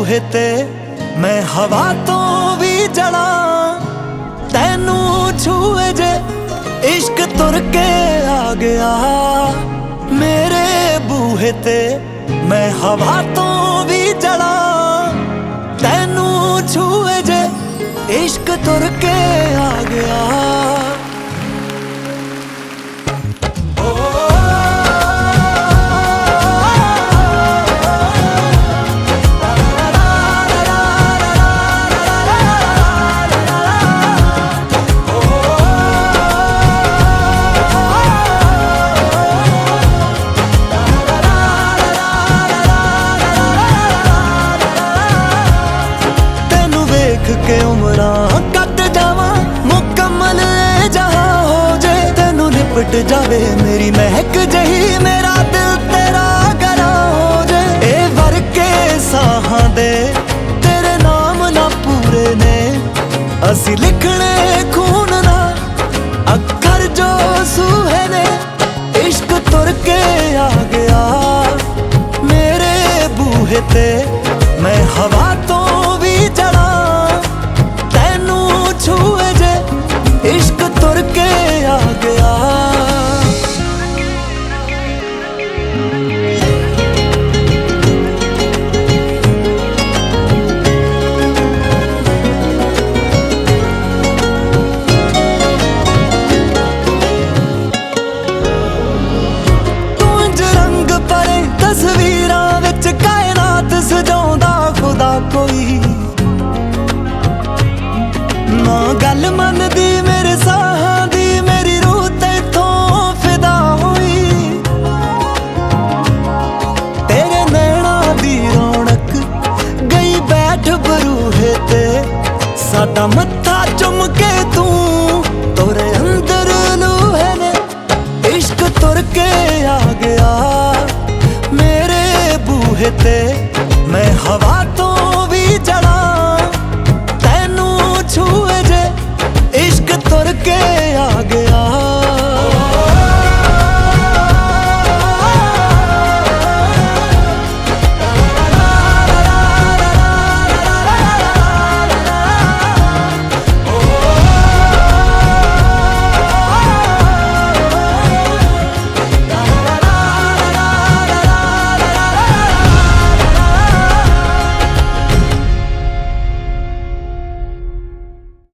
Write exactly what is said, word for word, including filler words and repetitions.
ਬੂਹੇ ਤੇ ਮੈਂ ਹਵਾ ਤੋਂ ਵੀ ਜਲਾਂ, ਤੈਨੂੰ ਛੂਏ ਜੇ इश्क तुर के आ गया। मेरे बूहे ते मैं हवा तो भी जला, तैनू छूए जे इश्क तुर के आ गया। के उमरां कट जावां मुकम्मल ए जहां हो जे, तैनू लिपट जावे मेरी महक जही, मेरा दिल तेरा गरा हो जे। ए वर के साहां दे तेरे नाम ना पूरे ने, असी लिखने खून ना अखर जो सूहे ने। इश्क तुर के आ गया मेरे बूहे ते मैं हवा तो भी जला, छूए जे इश्क तुर के आ गया। तू इंज रंग भरे तस्वीरां विच कायनात सजाउंदा खुदा कोई ना गल मन